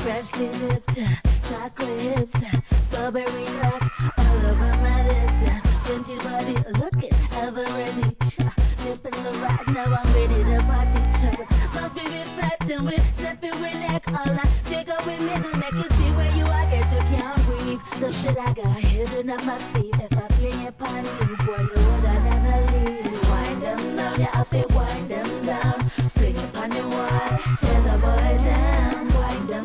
freshly dipped, chocolate hips, strawberry glass, all over my lips. Scented body, looking ever ready. Dipping the ride, now I'm ready to party. My spirit fat and we stepping with neck. All I take up with me to make you see where you are, get you can't breathe. The shit I got hidden up my sleeve. If I fling upon you, boy, you would I never leave. Wind them down, yeah, I feel wind.